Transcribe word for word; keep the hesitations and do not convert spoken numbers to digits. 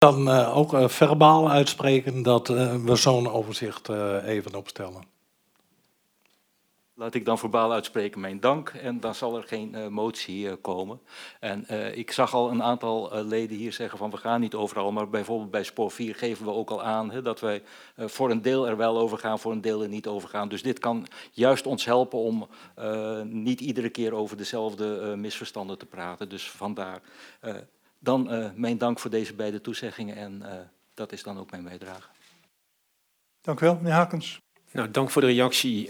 Dan uh, ook uh, verbaal uitspreken dat uh, we zo'n overzicht uh, even opstellen. Laat ik dan verbaal uitspreken mijn dank en dan zal er geen uh, motie uh, komen. En uh, ik zag al een aantal uh, leden hier zeggen van we gaan niet overal, maar bijvoorbeeld bij spoor vier geven we ook al aan hè, dat wij uh, voor een deel er wel over gaan, voor een deel er niet over gaan. Dus dit kan juist ons helpen om uh, niet iedere keer over dezelfde uh, misverstanden te praten. Dus vandaar uh, dan uh, mijn dank voor deze beide toezeggingen en uh, dat is dan ook mijn bijdrage. Dank u wel, meneer Hakens. Nou, dank voor de reactie.